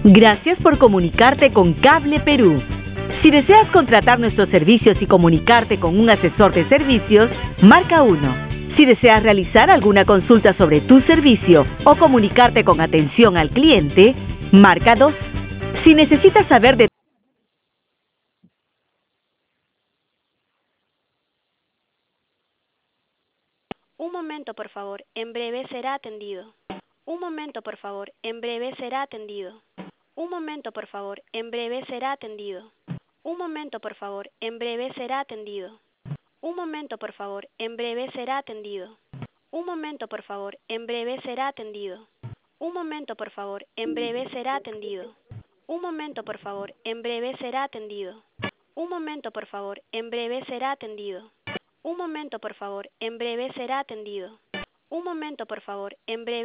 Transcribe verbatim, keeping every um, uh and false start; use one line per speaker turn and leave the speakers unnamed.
Gracias por comunicarte con Cable Perú. Si deseas contratar nuestros servicios y comunicarte con un asesor de servicios, marca uno. Si deseas realizar alguna consulta sobre tu servicio o comunicarte con atención al cliente, marca dos. Si necesitas saber de
Un momento, por favor. En breve será atendido. Un momento, por favor. En breve será atendido. Un momento, por favor. En breve será atendido. Un momento, por favor. En breve será atendido. Un momento, por favor. En breve será atendido. Un momento, por favor. En breve será atendido. Un momento, por favor. En breve será atendido. Un momento, por favor. En breve será atendido. Un momento, por favor. En breve será atendido. Un momento, por favor. En breve será atendido. Un momento, por favor. En breve